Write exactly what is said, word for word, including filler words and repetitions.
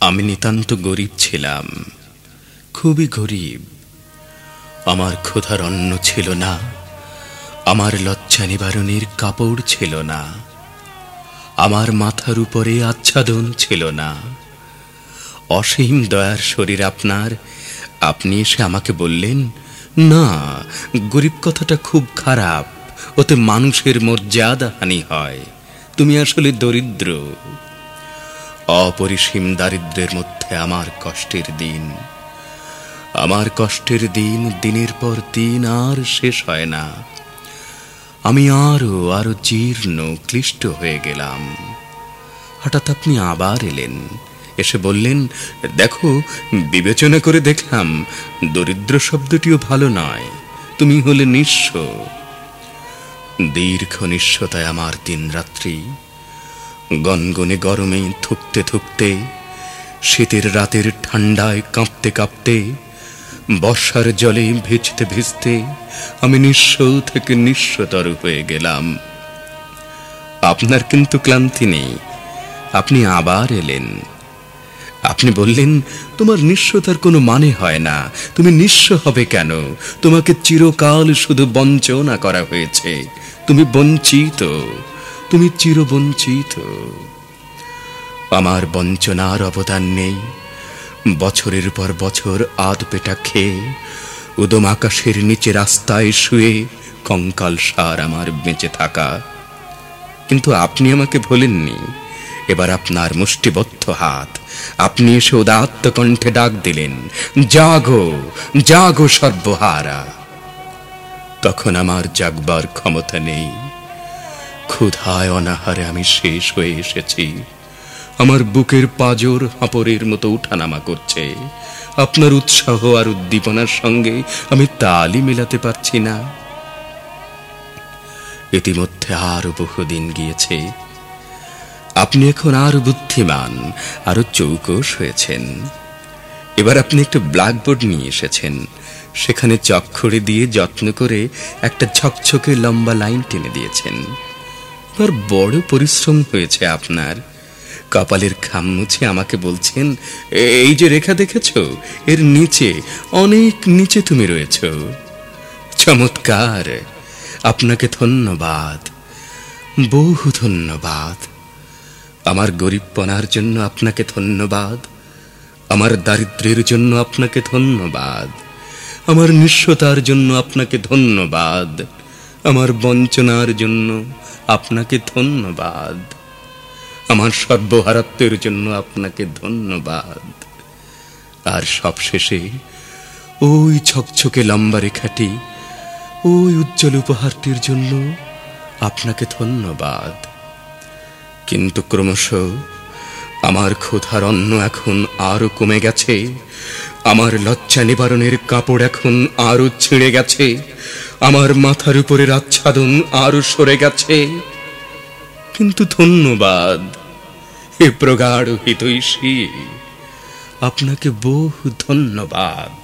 আমি নিতান্ত গরিব ছিলাম, খুবই গরিব। আমার ক্ষুধার অন্ন ছিল না, আমার লজ্জা নিবারণের কাপড় ছিল না, আমার মাথার উপরে আচ্ছাদন ছিল না। অসীম দয়ার শরীর আপনার, আপনি এসে আমাকে বললেন, না, গরিব কথাটা খুব খারাপ, ওতে মানুষের মর্যাদা হানি হয়, তুমি আসলে দরিদ্র। অপরিসীম দারিদ্র্যের মধ্যে আমার কষ্টের দিন, আমার কষ্টের দিন দিনের পর দিন আর শেষ হয় না। আমি আরো আরো জীর্ণ ক্লিষ্ট হয়ে গেলাম। হঠাৎ আপনি আবার এলেন, এসে বললেন, দেখো, বিবেচনা করে দেখলাম দরিদ্র শব্দটিও ভালো নয়, তুমি হলে নিঃস্ব। দীর্ঘ নিঃস্বতায় আমার দিন রাত্রি, গনগনে গরমে থুকতে থুকতে, শীতের রাতের ঠান্ডায় কাঁপতে কাঁপতে, বর্ষার জলে ভিজতে ভিজতে আমি নিঃস্ব থেকে নিঃস্বতর হয়ে গেলাম। আপনার কিন্তু ক্লান্তি নেই, আপনি আবার এলেন। আপনি বললেন, তোমার নিঃস্বতার কোনো মানে হয় না, তুমি নিঃস্ব হবে কেন? তোমাকে চিরকাল শুধু বঞ্চনা করা হয়েছে, তুমি বঞ্চিত, তুমি চিরবঞ্চিত। আমার বঞ্চনার অবদান নেই। বছরের পর বছর আধ পেটা খেয়ে উদম আকাশের নিচে রাস্তায় শুয়ে কঙ্কাল সার আমার বেঁচে থাকা। কিন্তু আপনি আমাকে ভোলেননি। এবার আপনার মুষ্টিবদ্ধ হাত, আপনি এসে উদাত্ত কণ্ঠে ডাক দিলেন, জাগো জাগো সর্বহারা। তখন আমার জাগবার ক্ষমতা নেই। ক্ষুধায় অনাহারে আমি শেষ হয়ে এসেছি। আমার বুকের পাঁজর হাঁপড়ের মতো উঠানামা করছে। আপনার উৎসাহ আর উদ্দীপনার সঙ্গে আমি তালই মেলাতে পারছি না। ইতিমধ্যে আরো বহুদিন গিয়েছে। আপনি এখন আরো বুদ্ধিমান, আরো চৌকস হয়েছেন। এবার আপনি একটা ব্ল্যাকবোর্ড নিয়ে এসেছেন, সেখানে চকখড়ি দিয়ে যত্ন করে একটা ঝকঝকে লম্বা লাইন টেনে দিয়েছেন। এবার বড় পরিশ্রম হয়েছে আপনার। কপালের ঘাম মুছে আমাকে বলছেন, এই যে রেখা দেখেছ, এর নিচে, অনেক নিচে তুমি রয়েছ। চমৎকার, আপনাকে ধন্যবাদ, বহু ধন্যবাদ। আমার গরিবপনার জন্য আপনাকে ধন্যবাদ, আমার দারিদ্র্যের জন্য আপনাকে ধন্যবাদ, আমার নিঃস্বতার জন্য আপনাকে ধন্যবাদ, আমার বঞ্চনার জন্য আপনাকে ধন্যবাদ, আমার সর্বহারাত্বের জন্য আপনাকে ধন্যবাদ। আর সবশেষে ওই ঝকঝকে লম্বা রেখাটি, ওই উজ্জ্বল উপহারটির জন্য আপনাকে ধন্যবাদ। কিন্তু ক্রমশ আমার ক্ষুধার অন্ন এখন আরো কমে গেছে, আমার লজ্জা নিবারণের কাপড় এখন আরো ছিঁড়ে গেছে, আমার মাথার উপরের আচ্ছাদন আরো সরে গেছে। কিন্তু ধন্যবাদ, হে প্রগাঢ় হিতৈষী, আপনাকে বহু ধন্যবাদ।